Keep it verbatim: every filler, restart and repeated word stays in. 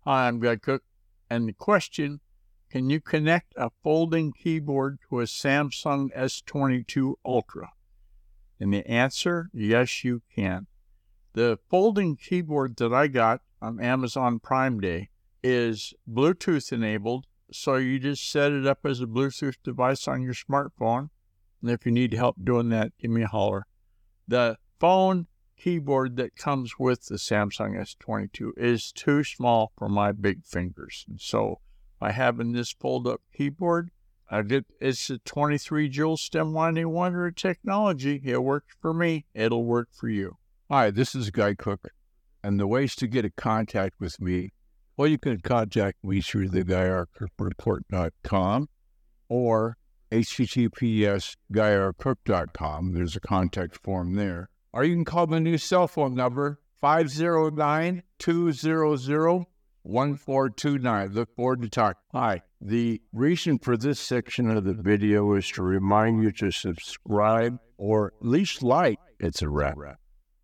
Hi, I'm Guy Cook, and the question, can you connect a folding keyboard to a Samsung S twenty-two Ultra? And the answer, yes, you can. The folding keyboard that I got on Amazon Prime Day is Bluetooth enabled, so you just set it up as a Bluetooth device on your smartphone. And if you need help doing that, give me a holler. The phone keyboard that comes with the Samsung S twenty-two is too small for my big fingers. And so by having this fold-up keyboard, I get, it's a twenty-three joule stem winding wonder technology. It works for me. It'll work for you. Hi, this is Guy Cook, and the ways to get in contact with me, well, you can contact me through the guy r cook report dot com or H T T P S guy r cook dot com. There's a contact form there. Or you can call my new cell phone number, five oh nine, two hundred, one four two nine. Look forward to talking. Hi. The reason for this section of the video is to remind you to subscribe or at least like. It's a wrap.